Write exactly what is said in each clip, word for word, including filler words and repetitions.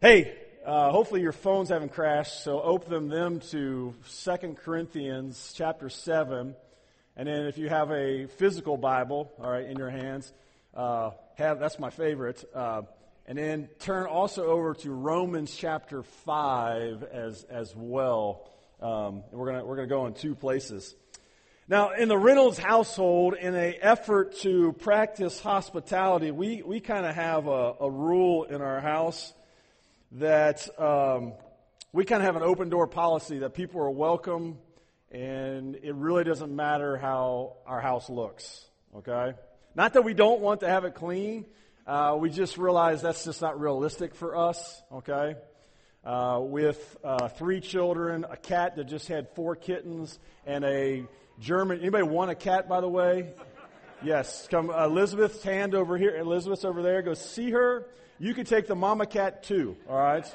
Hey, uh, hopefully your phones haven't crashed, so open them to Second Corinthians chapter seven. And then if you have a physical Bible, all right, in your hands, uh, have that's my favorite. Uh, and then turn also over to Romans chapter five as as well. Um, and we're gonna we're gonna go in two places. Now, in the Reynolds household, in an effort to practice hospitality, we we kind of have a, a rule in our house that um, we kind of have an open door policy that people are welcome, and it really doesn't matter how our house looks, okay? Not that we don't want to have it clean. Uh, we just realize that's just not realistic for us, okay? Uh, with uh, three children, a cat that just had four kittens, and a German. Anybody want a cat, by the way? Yes. Come, Elizabeth's hand over here. Elizabeth's over there. Go see her. You can take the mama cat too, all right?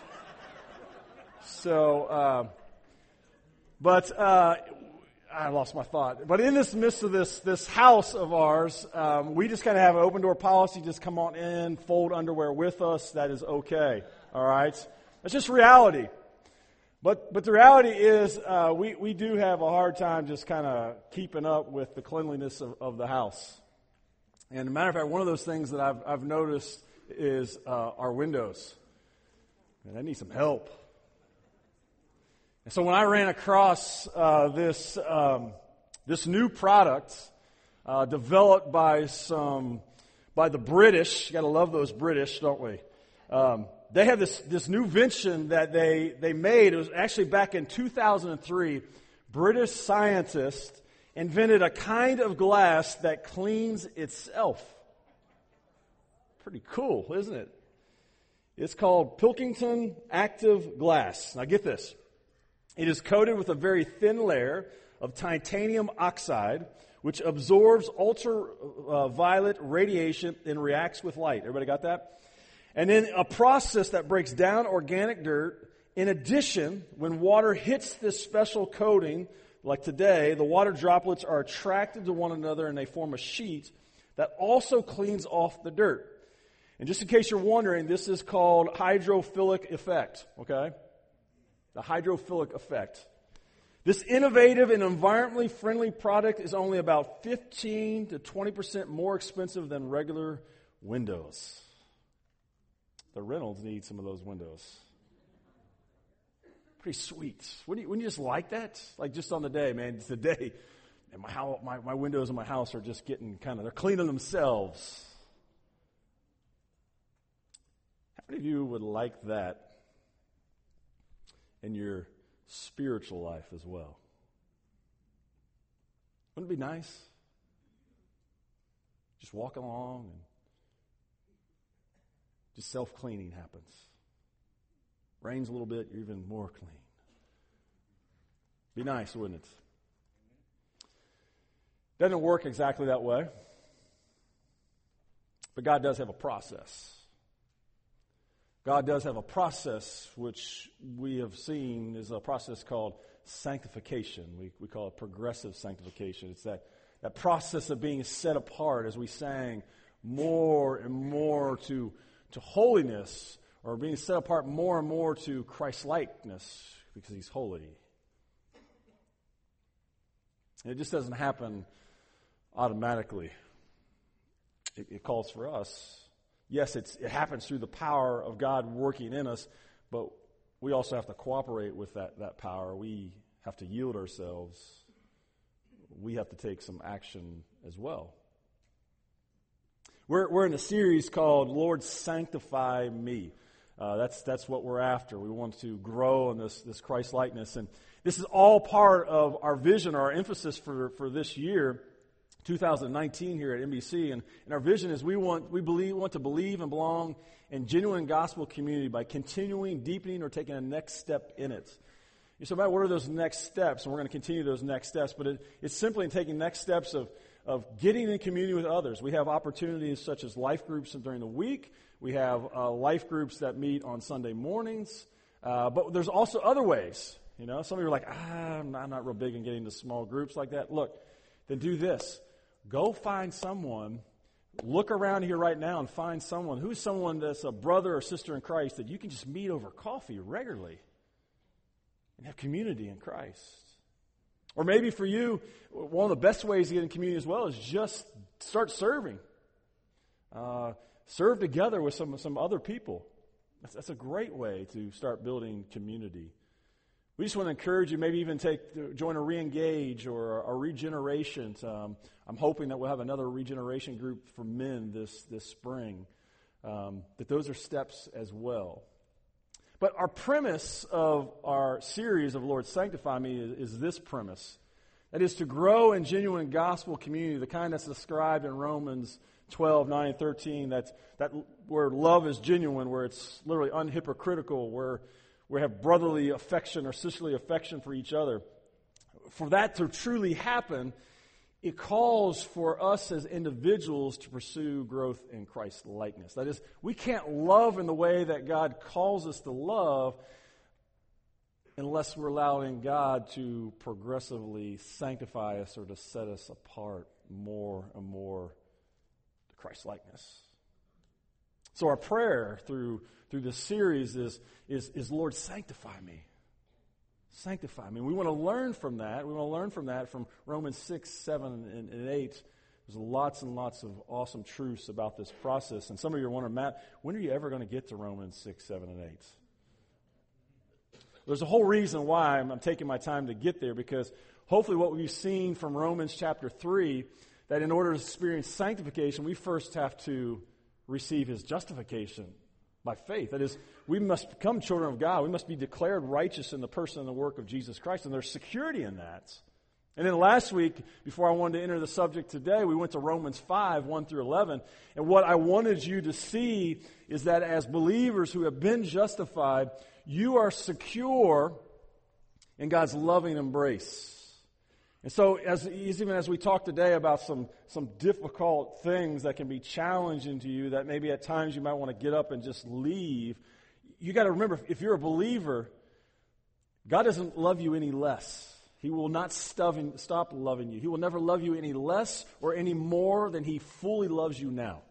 So, uh, but uh, I lost my thought. But in this midst of this this house of ours, um, we just kind of have an open door policy. Just come on in, fold underwear with us. That is okay, all right? That's just reality. But but the reality is uh, we, we do have a hard time just kind of keeping up with the cleanliness of, of the house. And as a matter of fact, one of those things that I've I've noticed is uh, our windows. And I need some help. And so when I ran across uh, this um, this new product uh, developed by some by the British, you got to love those British, don't we? Um, they have this this new invention that they they made. It was actually back in two thousand three. British scientists invented a kind of glass that cleans itself. Pretty cool, isn't it? It's called Pilkington Active Glass. Now get this. It is coated with a very thin layer of titanium oxide, which absorbs ultraviolet radiation and reacts with light. Everybody got that? And then a process that breaks down organic dirt. In addition, when water hits this special coating, like today, the water droplets are attracted to one another and they form a sheet that also cleans off the dirt. And just in case you're wondering, this is called hydrophilic effect, okay? The hydrophilic effect. This innovative and environmentally friendly product is only about fifteen to twenty percent more expensive than regular windows. The Reynolds need some of those windows. Pretty sweet. Wouldn't you, wouldn't you just like that? Like just on the day, man, it's the day. And my, house, my, my windows in my house are just getting kind of, they're cleaning themselves. How many of you would like that in your spiritual life as well? Wouldn't it be nice? Just walking along and just self-cleaning happens. Rains a little bit, you're even more clean. Be nice, wouldn't it? Doesn't work exactly that way. But God does have a process. God does have a process which we have seen is a process called sanctification. We we call it progressive sanctification. It's that, that process of being set apart as we sang more and more to, to holiness, or being set apart more and more to Christ-likeness because He's holy. And it just doesn't happen automatically. It, it calls for us. Yes, it's, it happens through the power of God working in us, but we also have to cooperate with that, that power. We have to yield ourselves. We have to take some action as well. We're, we're in a series called Lord, Sanctify Me. Uh, that's that's what we're after. We want to grow in this, this Christ-likeness. And this is all part of our vision, our emphasis for, for this year, two thousand nineteen here at M B C, and, and our vision is we want we believe want to believe and belong in genuine gospel community by continuing, deepening, or taking a next step in it. You say, Matt, what are those next steps? And we're going to continue those next steps, but it, it's simply in taking next steps of of getting in community with others. We have opportunities such as life groups during the week. We have uh, life groups that meet on Sunday mornings, uh, but there's also other ways. You know, some of you are like, ah, I'm not, I'm not real big in getting to small groups like that. Look, then do this. Go find someone look around here right now and find someone, who's someone that's a brother or sister in Christ that you can just meet over coffee regularly and have community in Christ. Or maybe for you, one of the best ways to get in community as well is just start serving. Uh, serve together with some, some other people. That's, that's a great way to start building community. We just want to encourage you, maybe even take join a re-engage or a regeneration. Um, I'm hoping that we'll have another regeneration group for men this, this spring. Um, that those are steps as well. But our premise of our series of Lord Sanctify Me is, is this premise. That is to grow in genuine gospel community, the kind that's described in Romans twelve, nine, and thirteen, that's, that where love is genuine, where it's literally unhypocritical, where we have brotherly affection or sisterly affection for each other. For that to truly happen, it calls for us as individuals to pursue growth in Christ's likeness. That is, we can't love in the way that God calls us to love unless we're allowing God to progressively sanctify us or to set us apart more and more to Christ's likeness. So our prayer through through this series is, is, is Lord, sanctify me. Sanctify me. We want to learn from that. We want to learn from that from Romans six, seven, and, and eight. There's lots and lots of awesome truths about this process. And some of you are wondering, Matt, when are you ever going to get to Romans six, seven, and eight? There's a whole reason why I'm, I'm taking my time to get there, because hopefully what we've seen from Romans chapter three, that in order to experience sanctification, we first have to receive His justification by faith. That is, we must become children of God. We must be declared righteous in the person and the work of Jesus Christ, and there's security in that. And then last week, before I wanted to enter the subject today, we went to Romans five, one through eleven, and what I wanted you to see is that as believers who have been justified, you are secure in God's loving embrace. And so, as even as we talk today about some, some difficult things that can be challenging to you, that maybe at times you might want to get up and just leave, you got to remember, if you're a believer, God doesn't love you any less. He will not stop loving you. He will never love you any less or any more than He fully loves you now.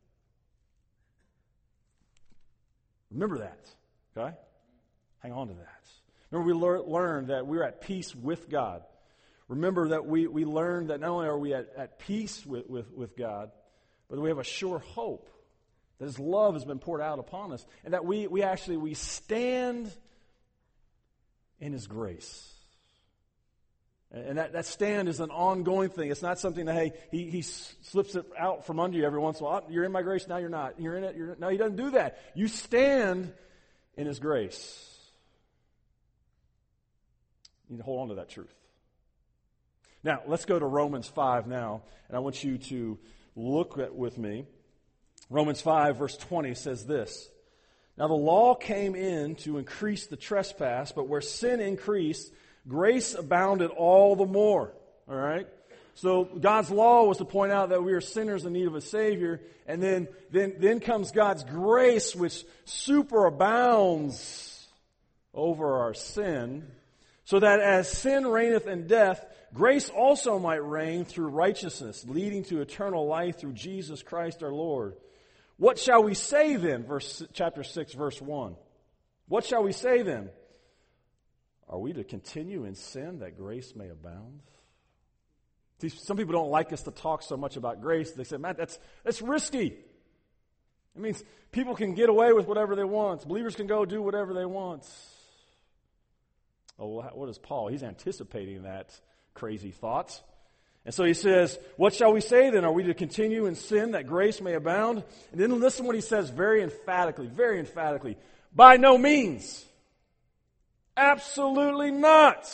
Remember that, okay? Hang on to that. Remember, we lear- learned that we're at peace with God. Remember that we, we learned that not only are we at, at peace with, with, with God, but we have a sure hope that His love has been poured out upon us, and that we, we actually we stand in His grace. And that, that stand is an ongoing thing. It's not something that, hey, he, he slips it out from under you every once in a while. You're in my grace, now you're not. You're in it, you're no, He doesn't do that. You stand in His grace. You need to hold on to that truth. Now, let's go to Romans five now, and I want you to look at with me. Romans five, verse twenty says this. Now, the law came in to increase the trespass, but where sin increased, grace abounded all the more. All right? So God's law was to point out that we are sinners in need of a Savior, and then, then, then comes God's grace, which superabounds over our sin, so that as sin reigneth in death, grace also might reign through righteousness, leading to eternal life through Jesus Christ our Lord. What shall we say then? Verse chapter six, verse one. What shall we say then? Are we to continue in sin that grace may abound? See, some people don't like us to talk so much about grace. They say, Matt, that's that's risky. It means people can get away with whatever they want. Believers can go do whatever they want. Oh, well, what is Paul? He's anticipating that crazy thought. And so he says, what shall we say then? Are we to continue in sin that grace may abound? And then listen to what he says very emphatically, very emphatically. By no means. Absolutely not.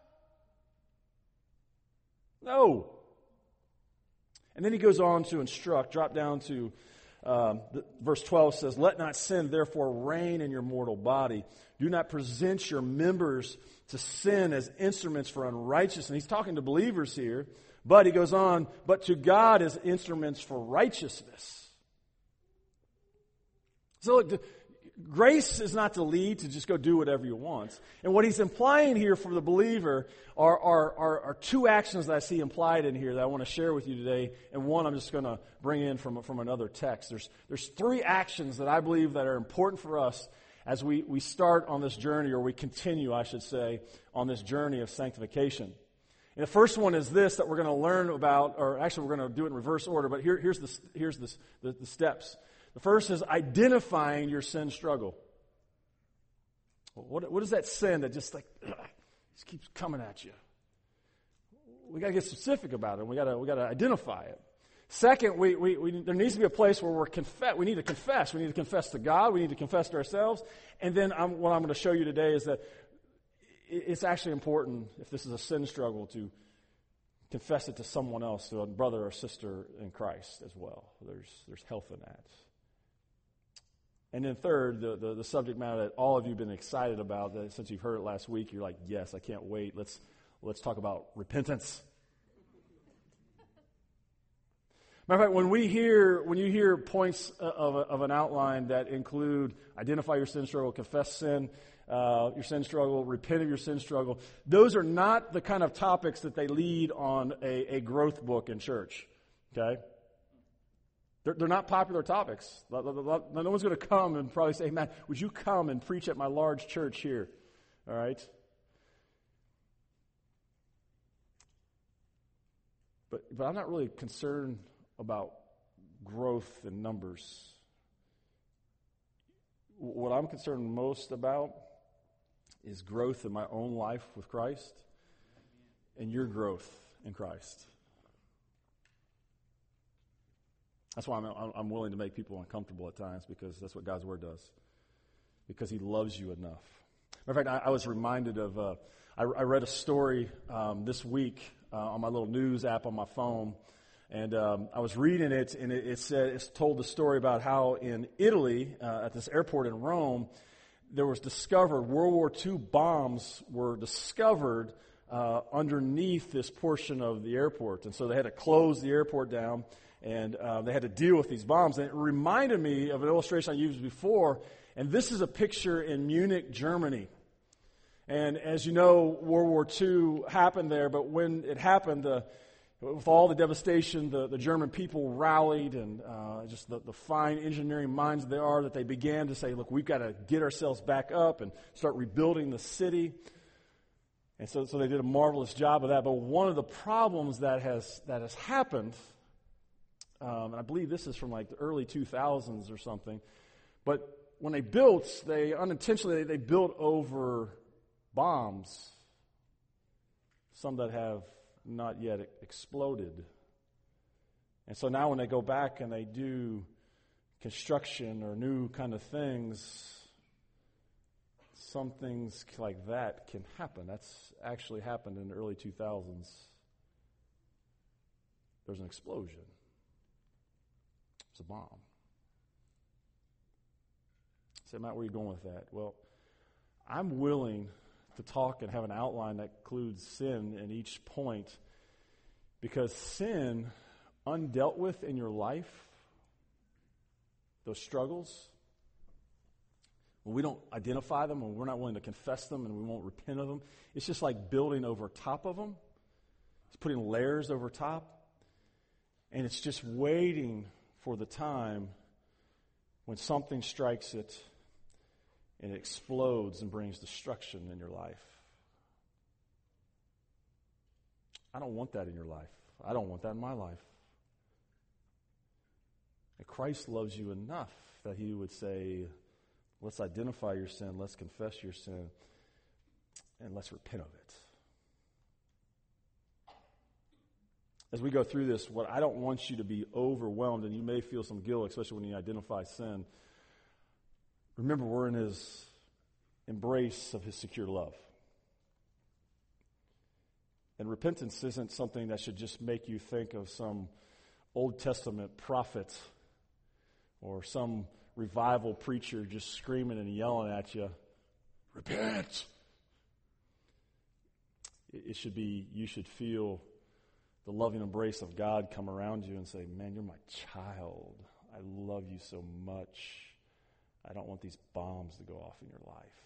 No. And then he goes on to instruct, drop down to um, the, verse twelve says, let not sin therefore reign in your mortal body. Do not present your members to sin as instruments for unrighteousness. And he's talking to believers here, but he goes on, but to God as instruments for righteousness. So look, grace is not to lead to just go do whatever you want. And what he's implying here for the believer are, are, are, are two actions that I see implied in here that I want to share with you today. And one I'm just going to bring in from, from another text. There's, there's three actions that I believe that are important for us as we, we start on this journey, or we continue, I should say, on this journey of sanctification. And the first one is this that we're going to learn about, or actually we're going to do it in reverse order, but here, here's, the, here's the, the, the steps. The first is identifying your sin struggle. What, what is that sin that just like ugh, just keeps coming at you? We got to get specific about it. We got to we got to identify it. Second, we, we, we there needs to be a place where we're confess. We need to confess. We need to confess to God. We need to confess to ourselves. And then I'm, what I'm going to show you today is that it's actually important, if this is a sin struggle, to confess it to someone else, to a brother or sister in Christ as well. There's there's health in that. And then third, the, the, the subject matter that all of you have been excited about, that since you've heard it last week, you're like, yes, I can't wait. Let's let's talk about repentance. Matter of fact, when we hear, when you hear points of, a, of an outline that include identify your sin struggle, confess sin, uh, your sin struggle, repent of your sin struggle, those are not the kind of topics that they lead on a, a growth book in church. Okay? They're, they're not popular topics. No one's going to come and probably say, "Man, would you come and preach at my large church here?" All right? But but I'm not really concerned about growth in numbers. What I'm concerned most about is growth in my own life with Christ and your growth in Christ. That's why I'm, I'm willing to make people uncomfortable at times, because that's what God's Word does. Because He loves you enough. Matter of fact, I, I was reminded of, uh, I, I read a story um, this week uh, on my little news app on my phone. And um, I was reading it, and it, it said, it's told the story about how in Italy, uh, at this airport in Rome, there was discovered, World War Two bombs were discovered uh, underneath this portion of the airport. And so they had to close the airport down, and uh, they had to deal with these bombs. And it reminded me of an illustration I used before, and this is a picture in Munich, Germany. And as you know, World War Two happened there, but when it happened, the with all the devastation, the, the German people rallied, and uh, just the, the fine engineering minds they are, that they began to say, look, we've got to get ourselves back up and start rebuilding the city. And so, so they did a marvelous job of that. But one of the problems that has that has happened, um, and I believe this is from like the early two thousands or something, but when they built, they unintentionally, they built over bombs, some that have not yet exploded. And so now when they go back and they do construction or new kind of things, some things like that can happen. That's actually happened in the early two thousands. There's an explosion. It's a bomb. Say, Matt, where are you going with that? Well, I'm willing to talk and have an outline that includes sin in each point, because sin undealt with in your life, those struggles, when we don't identify them, when we're not willing to confess them, and we won't repent of them, it's just like building over top of them. It's putting layers over top, and it's just waiting for the time when something strikes it and it explodes and brings destruction in your life. I don't want that in your life. I don't want that in my life. And Christ loves you enough that He would say, let's identify your sin, let's confess your sin, and let's repent of it. As we go through this, what I don't want you to be overwhelmed, and you may feel some guilt, especially when you identify sin. Remember, we're in His embrace of His secure love. And repentance isn't something that should just make you think of some Old Testament prophet or some revival preacher just screaming and yelling at you, repent. It should be, you should feel the loving embrace of God come around you and say, man, you're my child. I love you so much. I don't want these bombs to go off in your life.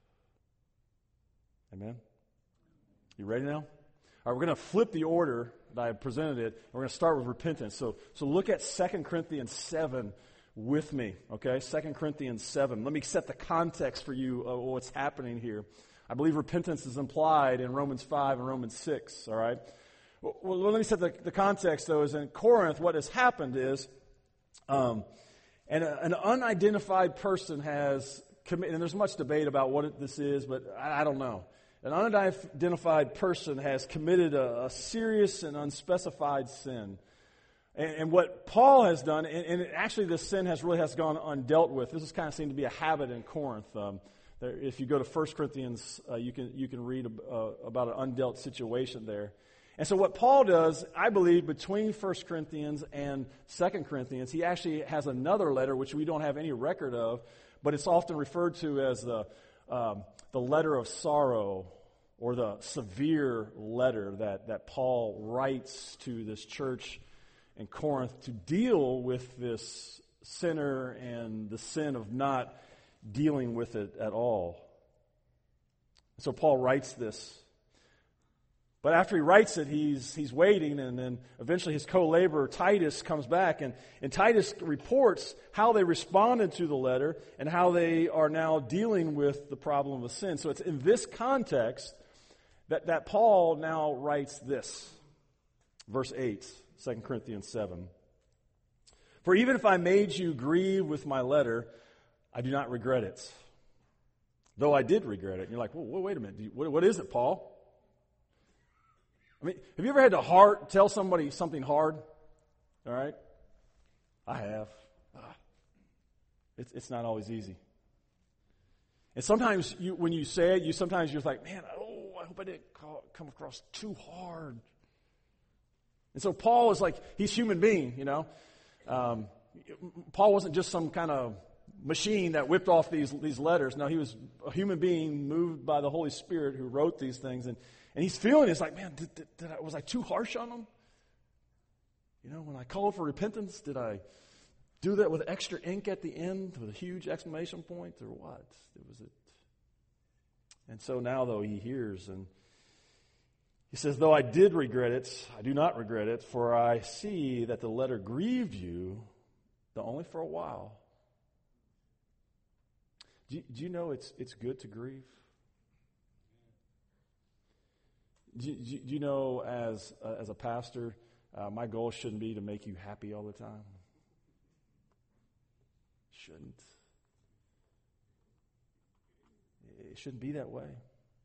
Amen? You ready now? All right, we're going to flip the order that I presented it. We're going to start with repentance. So, so look at Second Corinthians seven with me, okay? Second Corinthians seven. Let me set the context for you of what's happening here. I believe repentance is implied in Romans five and Romans six, all right? Well, well let me set the, the context, though, is in Corinth, what has happened is, um, and a, an unidentified person has committed, and there's much debate about what it, this is, but I, I don't know. An unidentified person has committed a, a serious and unspecified sin. And, and what Paul has done, and, and actually this sin has really has gone undealt with. This has kind of seemed to be a habit in Corinth. Um, there, if you go to First Corinthians, uh, you can you can read uh, about an undealt situation there. And so what Paul does, I believe, between First Corinthians and Second Corinthians, he actually has another letter which we don't have any record of, but it's often referred to as the um, the letter of sorrow, or the severe letter that, that Paul writes to this church in Corinth to deal with this sinner and the sin of not dealing with it at all. So Paul writes this. But after he writes it, he's he's waiting, and then eventually his co-laborer Titus comes back, and, and Titus reports how they responded to the letter and how they are now dealing with the problem of sin. So it's in this context that, that Paul now writes this. Verse eight, Second Corinthians seven. For even if I made you grieve with my letter, I do not regret it. Though I did regret it. And you're like, well, wait a minute. You, what, what is it, Paul? I mean, have you ever had to hard, tell somebody something hard? All right? I have. Ah. It's, it's not always easy. And sometimes you, when you say it, you sometimes you're like, man, oh, I hope I didn't call, come across too hard. And so Paul is like, he's a human being, you know. Um, Paul wasn't just some kind of machine that whipped off these, these letters. No, he was a human being moved by the Holy Spirit who wrote these things. And And he's feeling it's like, man, did, did, did I, was I too harsh on him? You know, when I called for repentance, did I do that with extra ink at the end with a huge exclamation point, or what? It was it. And so now, though, he hears, and he says, though I did regret it, I do not regret it, for I see that the letter grieved you, though only for a while. Do you, do you know it's it's good to grieve? Do you, do you know, as uh, as a pastor, uh, my goal shouldn't be to make you happy all the time. Shouldn't. It shouldn't be that way.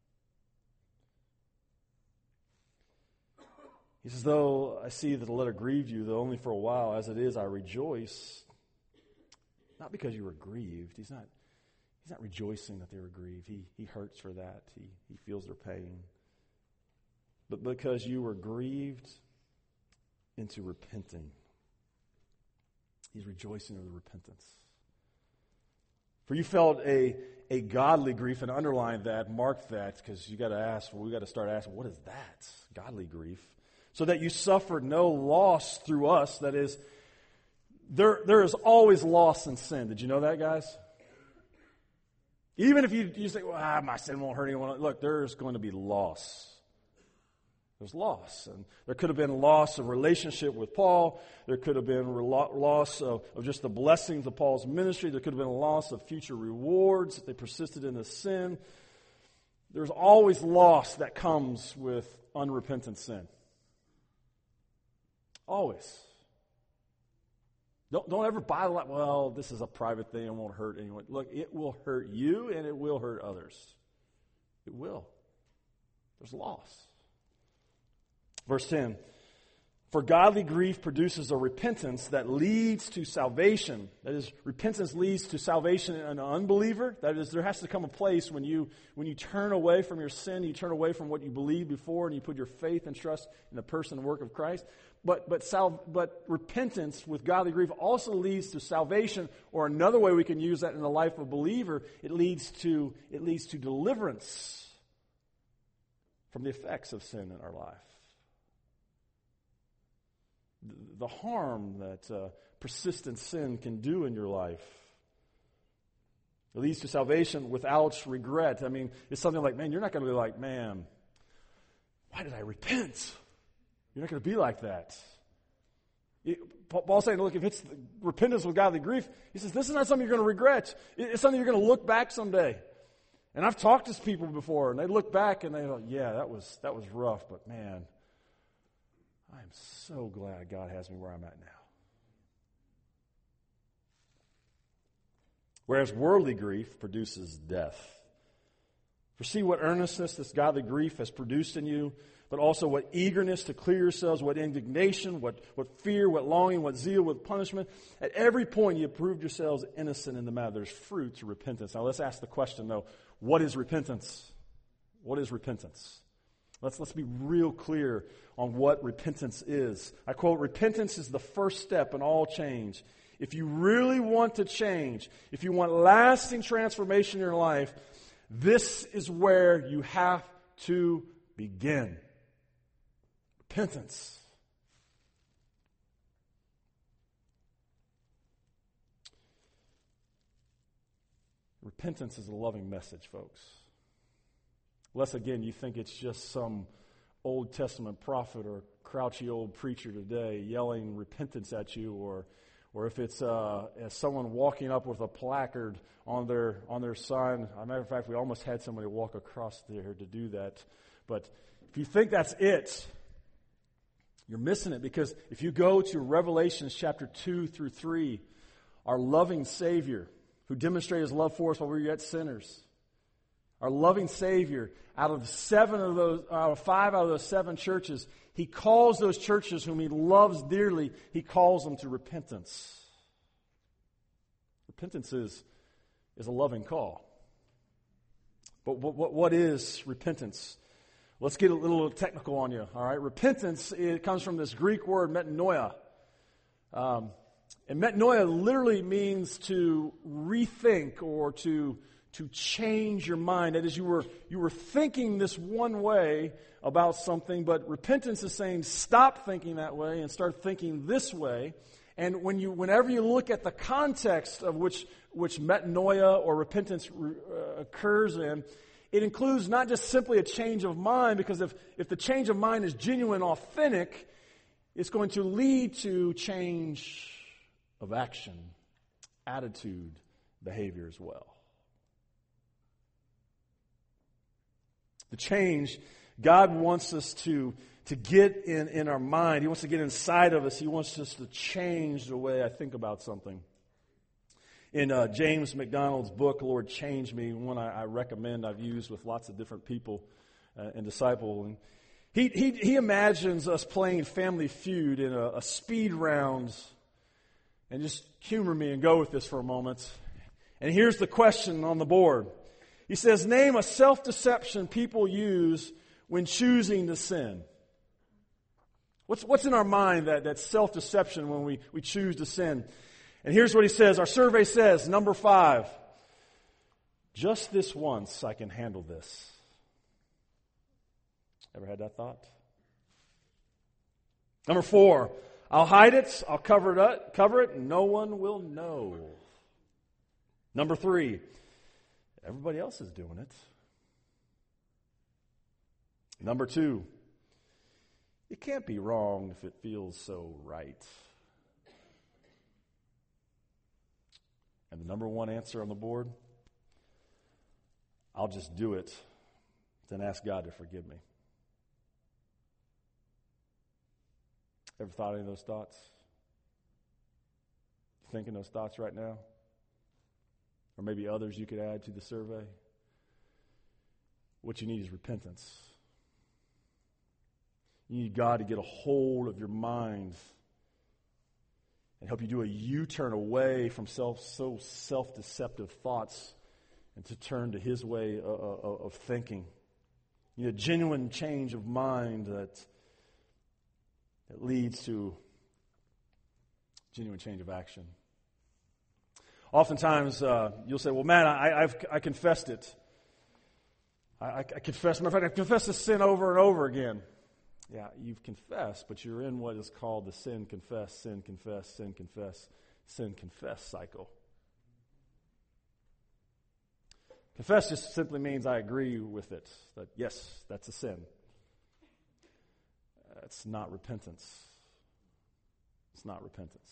He says, though I see that the letter grieved you, though only for a while, as it is, I rejoice. Not because you were grieved. He's not, he's not rejoicing that they were grieved. He, he hurts for that. He, he feels their pain. But because you were grieved into repenting. He's rejoicing over repentance. For you felt a, a godly grief, and underline that, mark that, because you got to ask, well, we got to start asking, what is that? Godly grief. So that you suffered no loss through us. That is, there there is always loss in sin. Did you know that, guys? Even if you, you say, well, ah, my sin won't hurt anyone. Look, there's going to be loss. There's loss. And there could have been loss of relationship with Paul. There could have been loss of, of just the blessings of Paul's ministry. There could have been a loss of future rewards if they persisted in the sin. There's always loss that comes with unrepentant sin. Always. Don't, don't ever buy the lie, well, this is a private thing, it won't hurt anyone. Look, it will hurt you and it will hurt others. It will. There's loss. Verse ten, for godly grief produces a repentance that leads to salvation. That is, repentance leads to salvation in an unbeliever. That is, there has to come a place when you when you turn away from your sin, you turn away from what you believed before, and you put your faith and trust in the person and work of Christ. But but sal- but repentance with godly grief also leads to salvation, or another way we can use that in the life of a believer, it leads to it leads to deliverance from the effects of sin in our life. The harm that uh, persistent sin can do in your life. It leads to salvation without regret. I mean, it's something like, man, you're not going to be like, man, why did I repent? You're not going to be like that. It, Paul's saying, look, if it's repentance with godly grief, he says, this is not something you're going to regret. It's something you're going to look back someday. And I've talked to people before, and they look back and they go, yeah, that was that was rough, but man, I'm so glad God has me where I'm at now. Whereas worldly grief produces death. For see what earnestness this godly grief has produced in you, but also what eagerness to clear yourselves, what indignation, what, what fear, what longing, what zeal, what punishment. At every point you have proved yourselves innocent in the matter. There's fruit to repentance. Now let's ask the question though, what is repentance? What is repentance? Let's, let's be real clear on what repentance is. I quote, repentance is the first step in all change. If you really want to change, if you want lasting transformation in your life, this is where you have to begin. Repentance. Repentance is a loving message, folks. Unless, again, you think it's just some Old Testament prophet or grouchy old preacher today yelling repentance at you, or or if it's uh, as someone walking up with a placard on their on their sign. As a matter of fact, we almost had somebody walk across there to do that. But if you think that's it, you're missing it, because if you go to Revelation chapter two through three, our loving Savior, who demonstrated His love for us while we were yet sinners, our loving Savior, out of seven of those, uh, five out of those seven churches, He calls those churches whom He loves dearly, He calls them to repentance. Repentance is, is a loving call. But what, what is repentance? Let's get a little technical on you, all right? Repentance, it comes from this Greek word metanoia. Um, and metanoia literally means to rethink or to to change your mind. That is, you were you were thinking this one way about something, but repentance is saying stop thinking that way and start thinking this way. And when you, whenever you look at the context of which which metanoia or repentance uh, occurs in, it includes not just simply a change of mind, because if, if the change of mind is genuine, authentic, it's going to lead to change of action, attitude, behavior as well. The change, God wants us to, to get in, in our mind. He wants to get inside of us. He wants us to change the way I think about something. In uh, James MacDonald's book, Lord Change Me, one I, I recommend, I've used with lots of different people uh, and disciples. He, he, he imagines us playing Family Feud in a, a speed round. And just humor me and go with this for a moment. And here's the question on the board. He says, name a self-deception people use when choosing to sin. What's, what's in our mind that, that self-deception when we, we choose to sin? And here's what he says. Our survey says, number five, just this once I can handle this. Ever had that thought? Number four, I'll hide it, I'll cover it up, cover it, and no one will know. Number three, everybody else is doing it. Number two, it can't be wrong if it feels so right. And the number one answer on the board, I'll just do it, then ask God to forgive me. Ever thought any of those thoughts? You thinking those thoughts right now? Or maybe others you could add to the survey? What you need is repentance. You need God to get a hold of your mind and help you do a U-turn away from self, so self-deceptive thoughts and to turn to His way of, of, of thinking. You need a genuine change of mind that, that leads to genuine change of action. Oftentimes, uh, you'll say, well, man, I, I've I confessed it. I, I, I confessed, matter of fact, I confessed this sin over and over again. Yeah, you've confessed, but you're in what is called the sin, confess, sin, confess, sin, confess, sin, confess cycle. Confess just simply means I agree with it, that yes, that's a sin. It's not repentance. It's not repentance.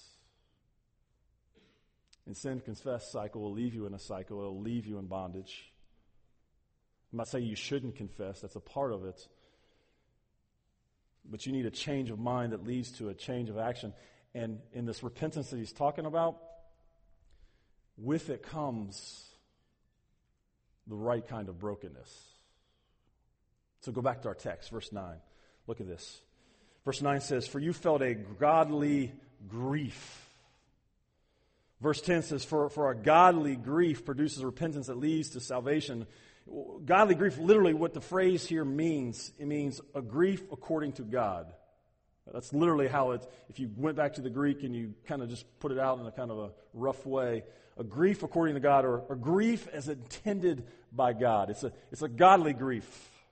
And sin confess cycle will leave you in a cycle. It will leave you in bondage. I'm not saying you shouldn't confess. That's a part of it. But you need a change of mind that leads to a change of action. And in this repentance that he's talking about, with it comes the right kind of brokenness. So go back to our text, verse nine. Look at this. Verse nine says, "For you felt a godly grief." Verse ten says, for, for a godly grief produces repentance that leads to salvation. Godly grief, literally what the phrase here means, it means a grief according to God. That's literally how it, if you went back to the Greek and you kind of just put it out in a kind of a rough way, a grief according to God, or a grief as intended by God. It's a, it's a godly grief.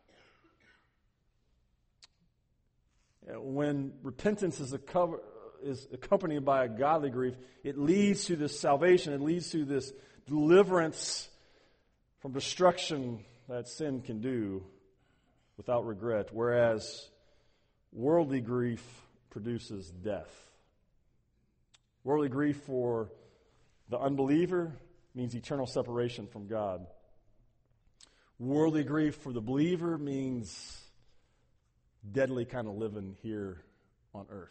When repentance is, a cover, is accompanied by a godly grief, it leads to this salvation. It leads to this deliverance from destruction that sin can do without regret. Whereas worldly grief produces death. Worldly grief for the unbeliever means eternal separation from God. Worldly grief for the believer means deadly kind of living here on earth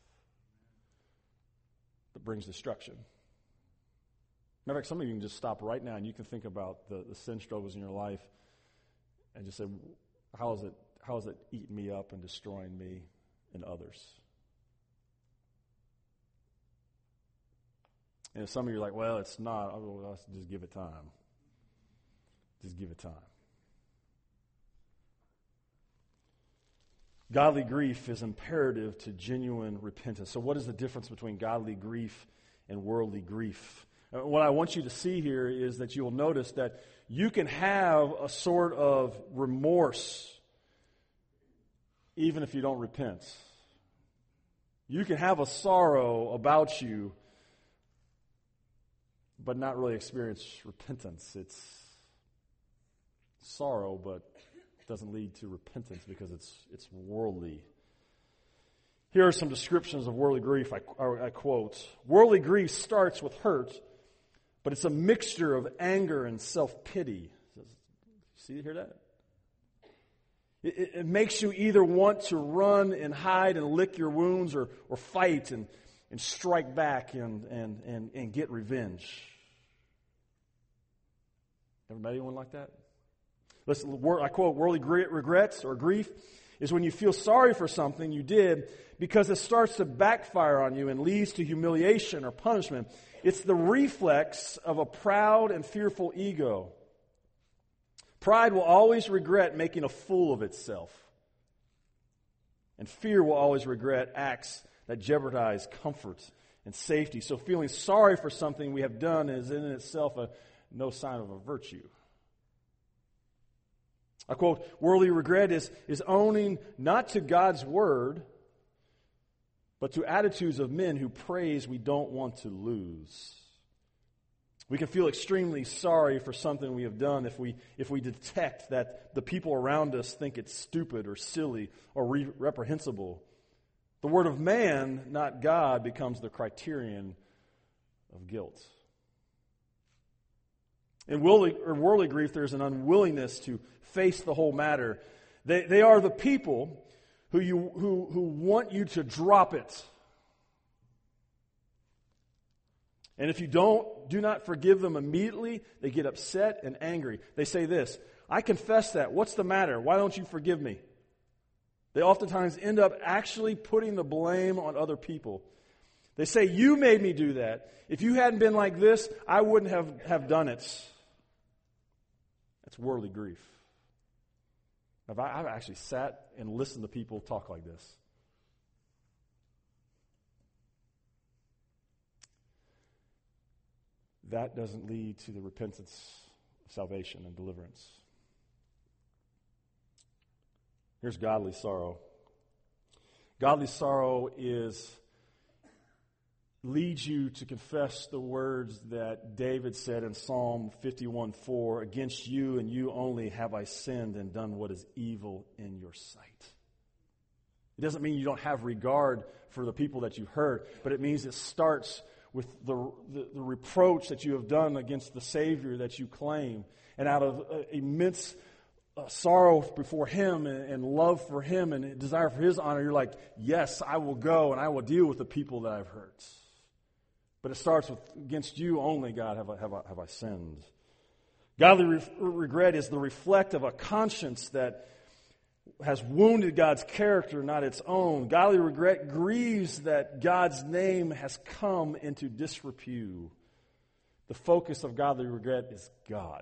that brings destruction. Matter of fact, some of you can just stop right now and you can think about the, the sin struggles in your life and just say, how is it, how is it eating me up and destroying me and others? And some of you are like, well, it's not. I'll just give it time. Just give it time. Godly grief is imperative to genuine repentance. So what is the difference between godly grief and worldly grief? Uh, what I want you to see here is that you will notice that you can have a sort of remorse even if you don't repent. You can have a sorrow about you but not really experience repentance. It's sorrow, but doesn't lead to repentance because it's it's worldly. Here are some descriptions of worldly grief. I, I, I quote, "Worldly grief starts with hurt, but it's a mixture of anger and self-pity." See, you hear that? It, it, it makes you either want to run and hide and lick your wounds or, or fight and, and strike back and, and, and, and get revenge. Ever met anyone like that? Listen, I quote, "Worldly regrets or grief is when you feel sorry for something you did because it starts to backfire on you and leads to humiliation or punishment. It's the reflex of a proud and fearful ego. Pride will always regret making a fool of itself. And fear will always regret acts that jeopardize comfort and safety. So feeling sorry for something we have done is in itself a no sign of a virtue." I quote, "Worldly regret is, is owning not to God's word, but to attitudes of men who praise we don't want to lose." We can feel extremely sorry for something we have done if we if we detect that the people around us think it's stupid or silly or re- reprehensible. The word of man, not God, becomes the criterion of guilt. In worldly, or worldly grief, there's an unwillingness to face the whole matter. They, they are the people who you who, who want you to drop it. And if you don't, do not forgive them immediately, they get upset and angry. They say this, "I confess that. What's the matter? Why don't you forgive me?" They oftentimes end up actually putting the blame on other people. They say, "You made me do that. If you hadn't been like this, I wouldn't have, have done it." That's worldly grief. I've, I've actually sat and listened to people talk like this. That doesn't lead to the repentance of salvation and deliverance. Here's godly sorrow. Godly sorrow is leads you to confess the words that David said in Psalm fifty-one four, against you and you only have I sinned and done what is evil in your sight. It doesn't mean you don't have regard for the people that you hurt, but it means it starts with the, the, the reproach that you have done against the Savior that you claim. And out of uh, immense uh, sorrow before Him and, and love for Him and desire for His honor, you're like, yes, I will go and I will deal with the people that I've hurt. But it starts with, against you only, God, have I, have I, have I sinned. Godly re- regret is the reflect of a conscience that has wounded God's character, not its own. Godly regret grieves that God's name has come into disrepute. The focus of godly regret is God.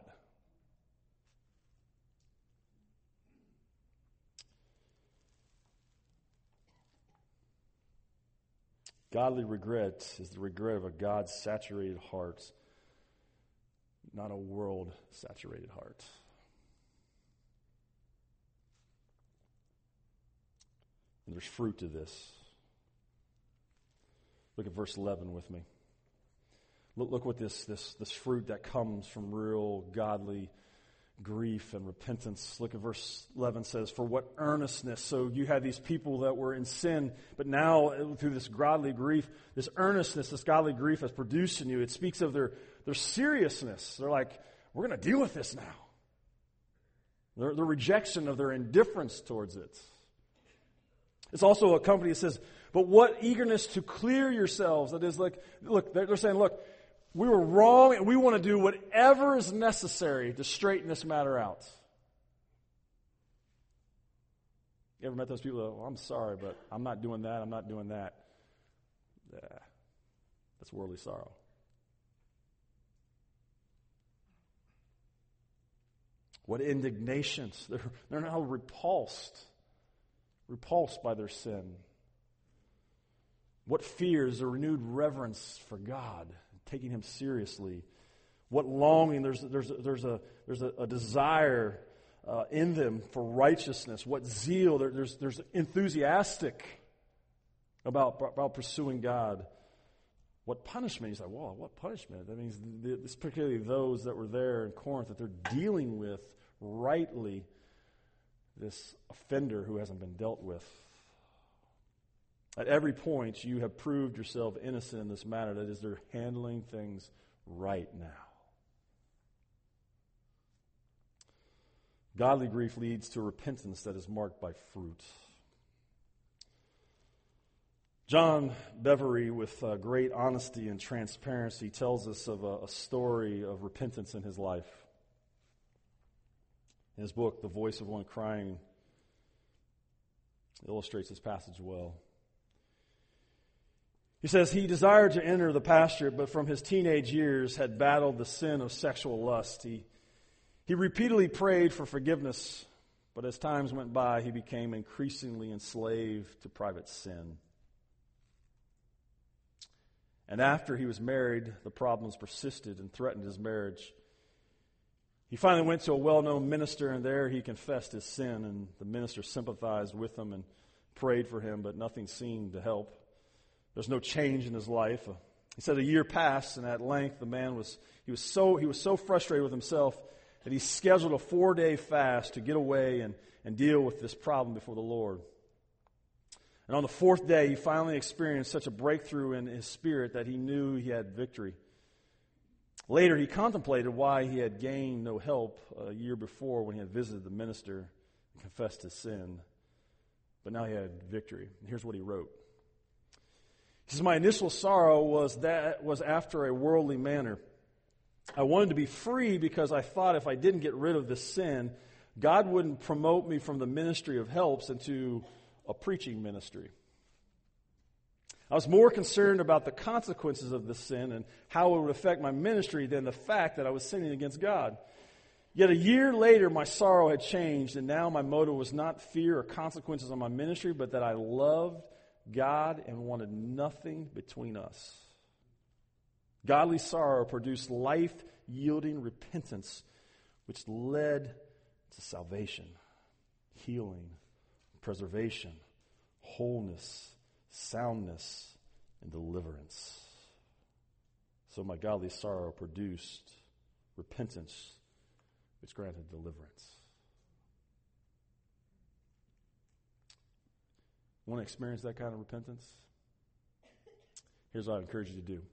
Godly regret is the regret of a God-saturated heart, not a world-saturated heart. And there's fruit to this. Look at verse eleven with me. Look, look what this, this, this fruit that comes from real godly grief and repentance. Look at verse eleven says, for what earnestness. So you had these people that were in sin, but now through this godly grief, this earnestness, this godly grief has produced in you. It speaks of their, their seriousness. They're like, we're going to deal with this now. Their, the rejection of their indifference towards it. It's also a company that says, but what eagerness to clear yourselves. That is like, look, they're saying, look, we were wrong and we want to do whatever is necessary to straighten this matter out. You ever met those people that, well, I'm sorry, but I'm not doing that, I'm not doing that. Yeah, that's worldly sorrow. What indignations. They're, they're now repulsed. Repulsed by their sin. What fears, a renewed reverence for God, taking Him seriously. What longing, there's there's there's a there's a, a desire uh, in them for righteousness. What zeal, there, there's there's enthusiastic about about pursuing God. What punishment? He's like, whoa, what punishment? That means it's particularly those that were there in Corinth that they're dealing with rightly. This offender who hasn't been dealt with. At every point, you have proved yourself innocent in this matter. That is, they're handling things right now. Godly grief leads to repentance that is marked by fruit. John Bevere, with uh, great honesty and transparency, tells us of a, a story of repentance in his life. In his book, The Voice of One Crying, illustrates this passage well. He says, he desired to enter the pastorate, but from his teenage years had battled the sin of sexual lust. He, he repeatedly prayed for forgiveness, but as times went by, he became increasingly enslaved to private sin. And after he was married, the problems persisted and threatened his marriage. He finally went to a well-known minister, and there he confessed his sin, and the minister sympathized with him and prayed for him, but nothing seemed to help. There's no change in his life. He said a year passed, and at length the man was he was so he was so frustrated with himself that he scheduled a four-day fast to get away and, and deal with this problem before the Lord. And on the fourth day, he finally experienced such a breakthrough in his spirit that he knew he had victory. Later, he contemplated why he had gained no help a year before when he had visited the minister and confessed his sin. But now he had victory. And here's what he wrote. He says, my initial sorrow was that was after a worldly manner. I wanted to be free because I thought if I didn't get rid of this sin, God wouldn't promote me from the ministry of helps into a preaching ministry. I was more concerned about the consequences of this sin and how it would affect my ministry than the fact that I was sinning against God. Yet a year later, my sorrow had changed, and now my motive was not fear or consequences on my ministry, but that I loved God and wanted nothing between us. Godly sorrow produced life-yielding repentance, which led to salvation, healing, preservation, wholeness, soundness, and deliverance. So my godly sorrow produced repentance, which granted deliverance. Want to experience that kind of repentance? Here's what I encourage you to do.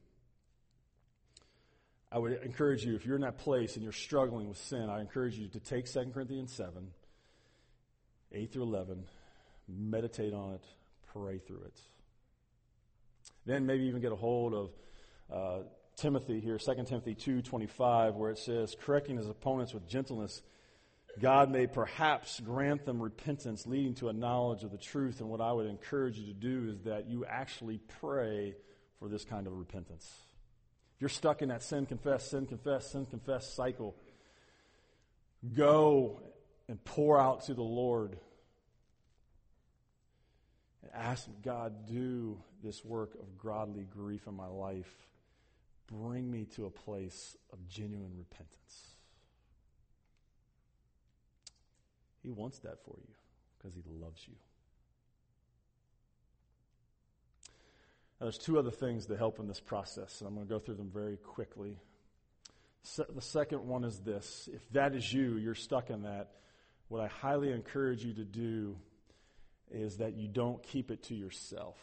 I would encourage you, if you're in that place and you're struggling with sin, I encourage you to take Second Corinthians seven, eight through eleven, meditate on it, pray through it. Then maybe even get a hold of uh, Timothy here, Second Timothy two twenty-five, where it says, correcting his opponents with gentleness, God may perhaps grant them repentance leading to a knowledge of the truth. And what I would encourage you to do is that you actually pray for this kind of repentance. If you're stuck in that sin, confess, sin, confess, sin, confess cycle, go and pour out to the Lord and ask God, do this work of godly grief in my life. Bring me to a place of genuine repentance. He wants that for you because he loves you. Now, there's two other things that help in this process, and I'm going to go through them very quickly. Se- the second one is this. If that is you, you're stuck in that, what I highly encourage you to do is that you don't keep it to yourself.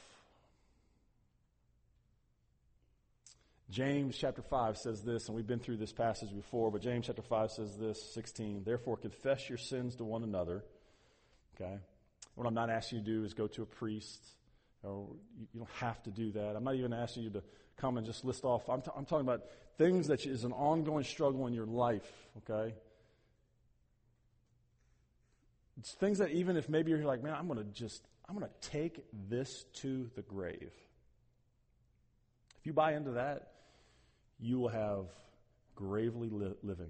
James chapter five says this, and we've been through this passage before, but James chapter five says this, sixteen, therefore confess your sins to one another. Okay? What I'm not asking you to do is go to a priest. Or you, you don't have to do that. I'm not even asking you to come and just list off. I'm, t- I'm talking about things that is an ongoing struggle in your life, okay? It's things that even if maybe you're like, man, I'm going to just, I'm going to take this to the grave. If you buy into that, you will have gravely li- living.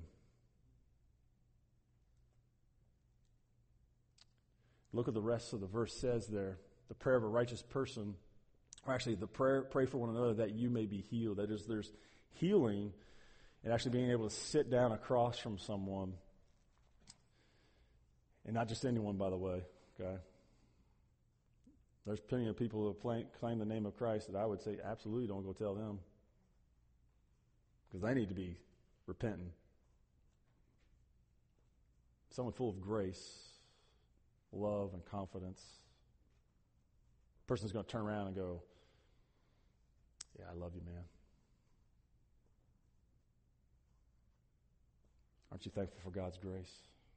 Look at the rest of the verse says there. The prayer of a righteous person, or actually the prayer, pray for one another that you may be healed. That is, there's healing and actually being able to sit down across from someone, and not just anyone, by the way, okay? There's plenty of people who claim, claim the name of Christ that I would say absolutely don't go tell them, because they need to be repentant. Someone full of grace, love, and confidence. The person's going to turn around and go, yeah, I love you, man. Aren't you thankful for God's grace?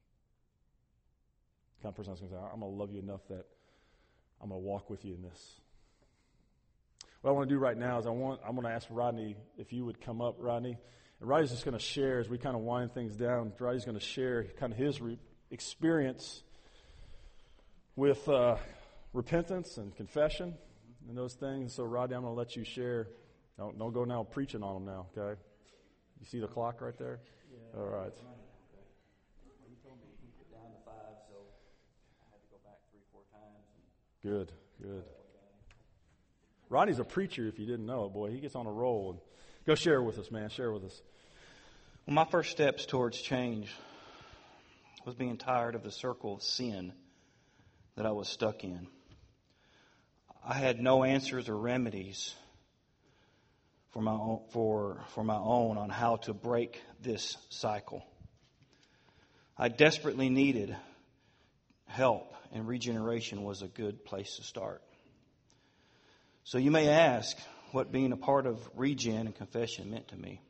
The kind of person I was going to say, I'm going to love you enough that I'm going to walk with you in this. What I want to do right now is I want, I'm going to ask Rodney if you would come up, Rodney. And Rodney's just going to share, as we kind of wind things down, Rodney's going to share kind of his re- experience with uh, repentance and confession and those things. So, Rodney, I'm going to let you share. Don't, don't go now preaching on them now, okay? You see the clock right there? Yeah. All right. Well, you told me to keep it down to five, so I had to go back three, four times. And good, good. Rodney's a preacher, if you didn't know it, boy. He gets on a roll. And go share with us, man. Share with us. Well, my first steps towards change was being tired of the circle of sin that I was stuck in. I had no answers or remedies for my own, for, for my own on how to break this cycle. I desperately needed help, and regeneration was a good place to start. So you may ask what being a part of Regen and confession meant to me.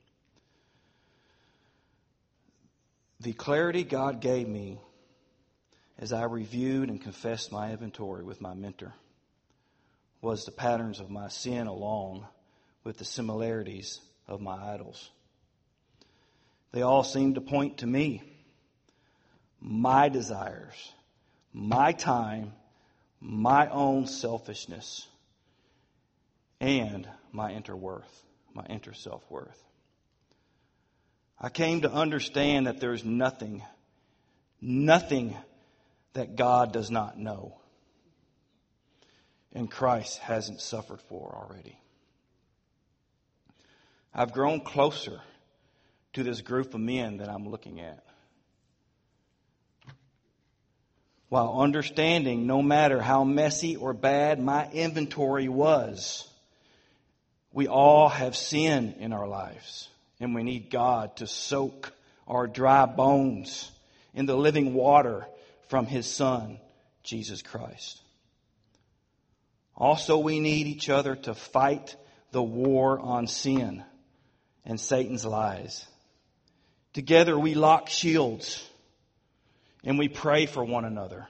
The clarity God gave me as I reviewed and confessed my inventory with my mentor was the patterns of my sin along with the similarities of my idols. They all seemed to point to me, my desires, my time, my own selfishness, and my inner worth, my inner self-worth. I came to understand that there's nothing, nothing that God does not know and Christ hasn't suffered for already. I've grown closer to this group of men that I'm looking at, while understanding no matter how messy or bad my inventory was, We all have sin in our lives, and we need God to soak our dry bones in the living water from His Son, Jesus Christ. Also, we need each other to fight the war on sin and Satan's lies. Together we lock shields and we pray for one another.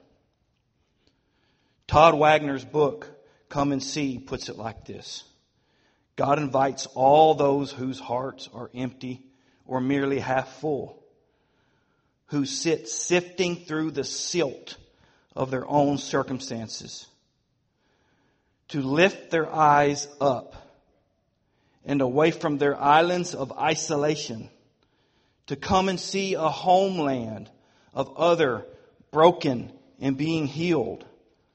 Todd Wagner's book, Come and See, puts it like this. God invites all those whose hearts are empty or merely half full, who sit sifting through the silt of their own circumstances, to lift their eyes up and away from their islands of isolation, to come and see a homeland of other broken and being healed,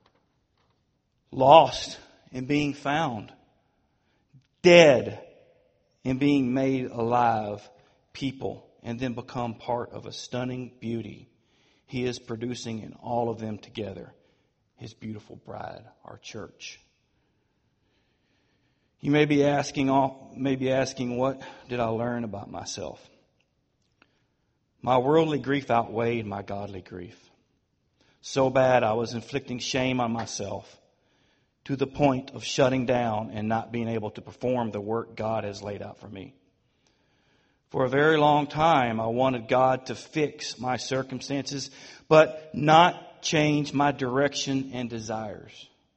lost and being found, dead and being made alive people, and then become part of a stunning beauty He is producing in all of them together, His beautiful bride, our church. You may be asking, may be asking, what did I learn about myself? My worldly grief outweighed my godly grief. So bad I was inflicting shame on myself to the point of shutting down and not being able to perform the work God has laid out for me. For a very long time, I wanted God to fix my circumstances, but not change my direction and desires.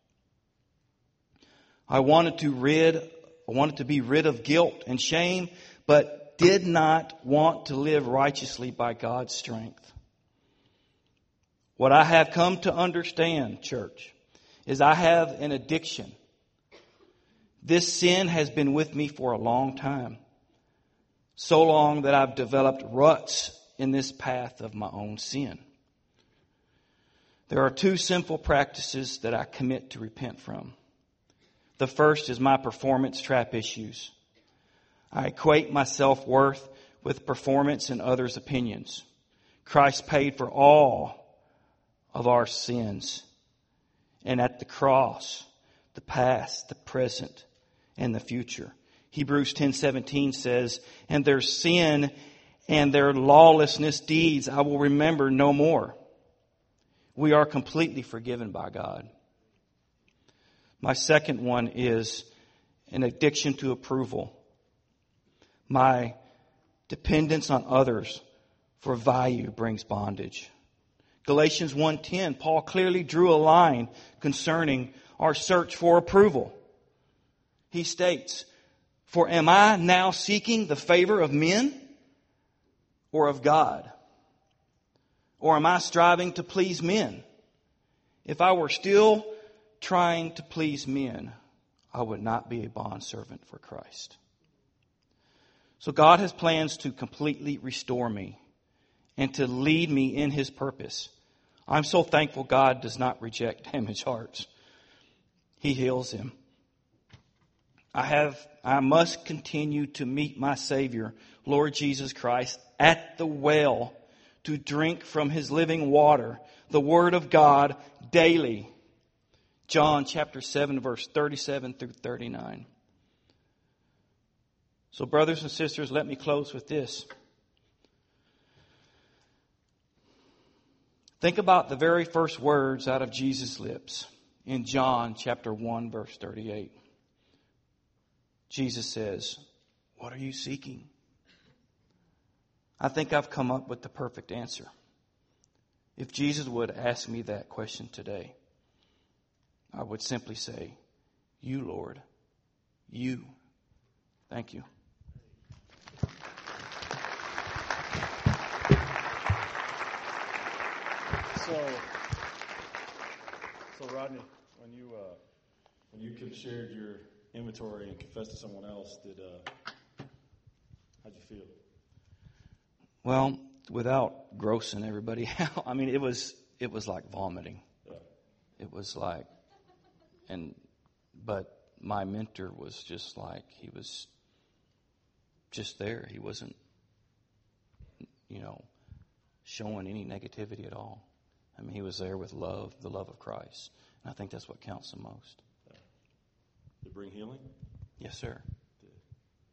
I wanted to rid, I wanted to be rid of guilt and shame, but did not want to live righteously by God's strength. What I have come to understand, church, is I have an addiction. This sin has been with me for a long time. So long that I've developed ruts in this path of my own sin. There are two sinful practices that I commit to repent from. The first is my performance trap issues. I equate my self-worth with performance and others' opinions. Christ paid for all of our sins. And at the cross, the past, the present, and the future. Hebrews ten seventeen says, and their sin and their lawlessness deeds I will remember no more. We are completely forgiven by God. My second one is an addiction to approval. My dependence on others for value brings bondage. Galatians one ten, Paul clearly drew a line concerning our search for approval. He states, for am I now seeking the favor of men or of God? Or am I striving to please men? If I were still trying to please men, I would not be a bondservant for Christ. So God has plans to completely restore me and to lead me in His purpose. I'm so thankful God does not reject damaged hearts. He heals them. I have, I must continue to meet my Savior, Lord Jesus Christ, at the well to drink from His living water, the Word of God, daily. John chapter seven, verse thirty-seven through thirty-nine. So brothers and sisters, let me close with this. Think about the very first words out of Jesus' lips in John chapter one, verse thirty-eight. Jesus says, what are you seeking? I think I've come up with the perfect answer. If Jesus would ask me that question today, I would simply say, you, Lord, you. Thank you. So, so Rodney, when you uh, when you shared your inventory and confessed to someone else, did uh, how'd you feel? Well, without grossing everybody out, I mean, it was it was like vomiting. Yeah. It was like, and but my mentor was just like, he was just there. He wasn't, you know, showing any negativity at all. I mean, he was there with love, the love of Christ. And I think that's what counts the most. Did it bring healing? Yes, sir.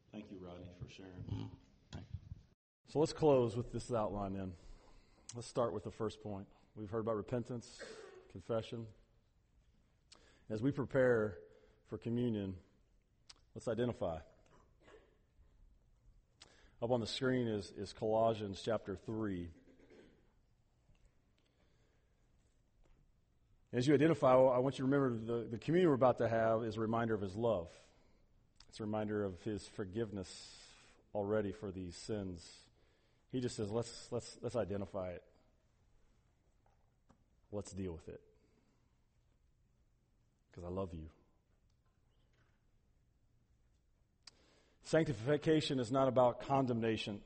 Thank you, Rodney, for sharing. Mm-hmm. So let's close with this outline then. Let's start with the first point. We've heard about repentance, confession. As we prepare for communion, let's identify. Up on the screen is, is Colossians chapter three. As you identify, I want you to remember the, the communion we're about to have is a reminder of his love. It's a reminder of his forgiveness already for these sins. He just says, let's let's let's identify it. Let's deal with it. Because I love you. Sanctification is not about condemnation.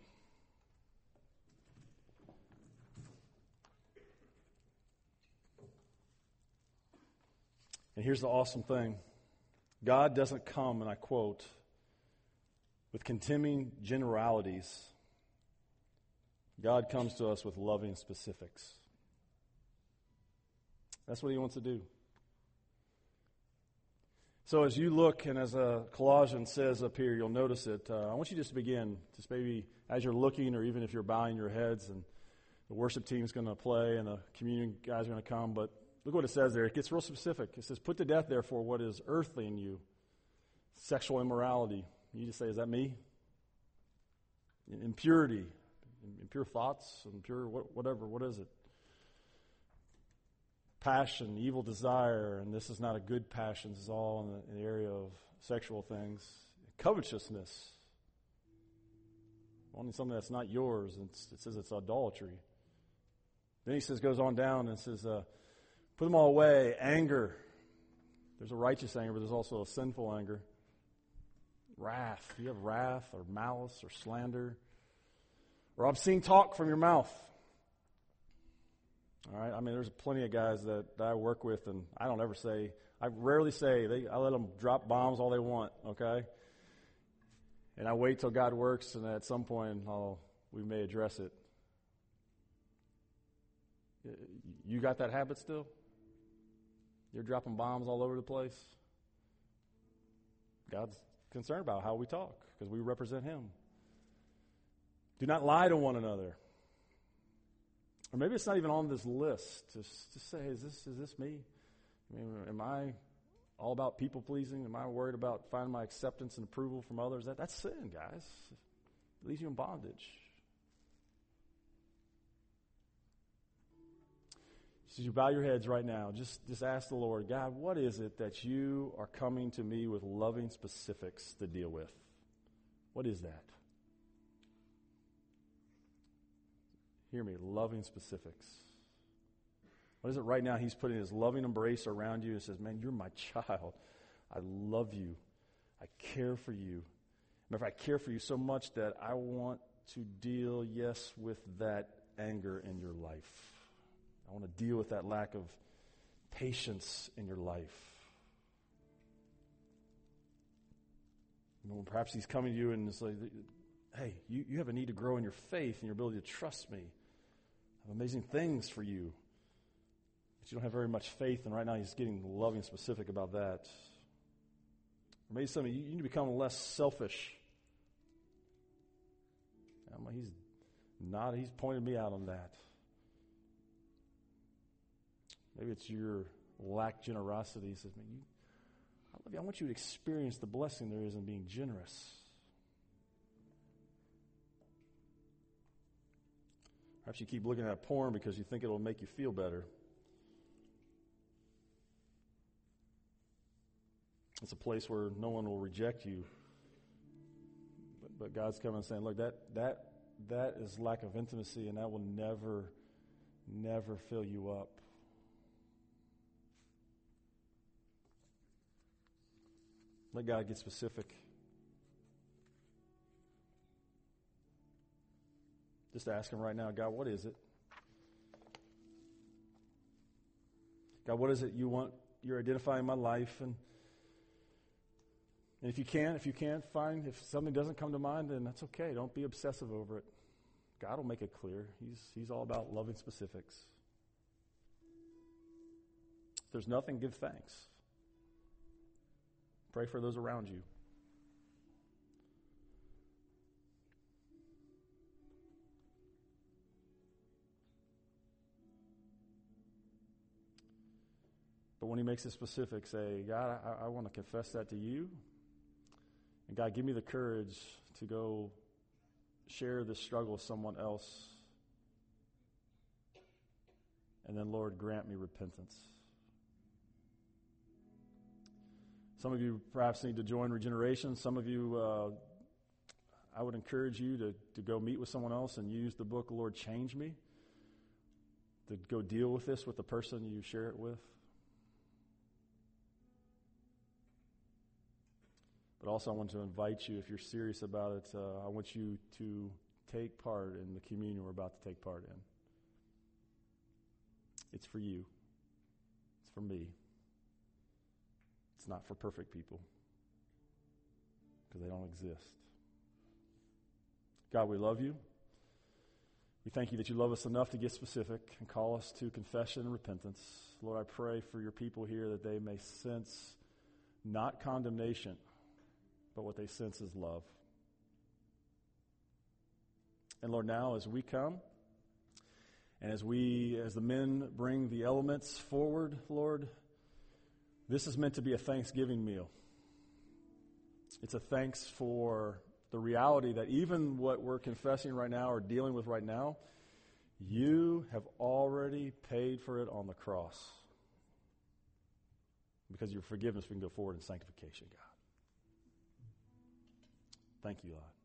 And here's the awesome thing. God doesn't come, and I quote, with condemning generalities. God comes to us with loving specifics. That's what he wants to do. So as you look, and as uh, Colossians says up here, you'll notice it. Uh, I want you just to begin, just maybe as you're looking, or even if you're bowing your heads, and the worship team's going to play, and the communion guys are going to come, but look what it says there. It gets real specific. It says, put to death, therefore, what is earthly in you, sexual immorality. You just say, is that me? Impurity, impure thoughts, impure whatever. What is it? Passion, evil desire, and this is not a good passion. This is all in the, in the area of sexual things. Covetousness, wanting something that's not yours. It's, it says it's idolatry. Then he says, goes on down and says, uh, put them all away. Anger. There's a righteous anger, but there's also a sinful anger. Wrath. You have wrath or malice or slander or obscene talk from your mouth. All right. I mean, there's plenty of guys that, that I work with, and I don't ever say. I rarely say. They, I let them drop bombs all they want. Okay. And I wait till God works, and at some point, I'll, we may address it. You got that habit still? You're dropping bombs all over the place? God's concerned about how we talk because we represent him. Do not lie to one another. Or maybe it's not even on this list. Just, just say, is this is this me? I mean, am I all about people pleasing? Am I worried about finding my acceptance and approval from others? That, that's sin, guys. It leaves you in bondage. So you bow your heads right now. Just, just ask the Lord, God, what is it that you are coming to me with loving specifics to deal with? What is that? Hear me, loving specifics. What is it right now he's putting his loving embrace around you and says, man, you're my child. I love you. I care for you. Matter of fact, I care for you so much that I want to deal, yes, with that anger in your life. I want to deal with that lack of patience in your life. You know, perhaps he's coming to you and it's like, hey, you, you have a need to grow in your faith and your ability to trust me. I have amazing things for you. But you don't have very much faith, and right now he's getting loving specific about that. Or maybe some of you, you need to become less selfish. I'm like, he's not, he's pointed me out on that. Maybe it's your lack generosity. He says, man, you, I love you. I want you to experience the blessing there is in being generous. Perhaps you keep looking at porn because you think it will make you feel better. It's a place where no one will reject you. But, but God's coming and saying, look, that that that is lack of intimacy, and that will never, never fill you up. Let God get specific. Just ask him right now, God, what is it? God, what is it you want? You're identifying my life. And, and if you can, if you can't find, if something doesn't come to mind, then that's okay. Don't be obsessive over it. God will make it clear. He's, he's all about loving specifics. If there's nothing, give thanks. Pray for those around you. But when he makes it specific, say, God, I, I want to confess that to you. And God, give me the courage to go share this struggle with someone else. And then, Lord, grant me repentance. Some of you perhaps need to join Regeneration. Some of you, uh, I would encourage you to, to go meet with someone else and use the book, Lord, Change Me, to go deal with this with the person you share it with. But also I want to invite you, if you're serious about it, uh, I want you to take part in the communion we're about to take part in. It's for you. It's for me. It's not for perfect people, because they don't exist. God, we love you. We thank you that you love us enough to get specific and call us to confession and repentance. Lord, I pray for your people here that they may sense not condemnation, but what they sense is love. And Lord, now as we come, and as we, as the men bring the elements forward, Lord, this is meant to be a Thanksgiving meal. It's a thanks for the reality that even what we're confessing right now or dealing with right now, you have already paid for it on the cross. Because of your forgiveness, we can go forward in sanctification, God. Thank you, Lord.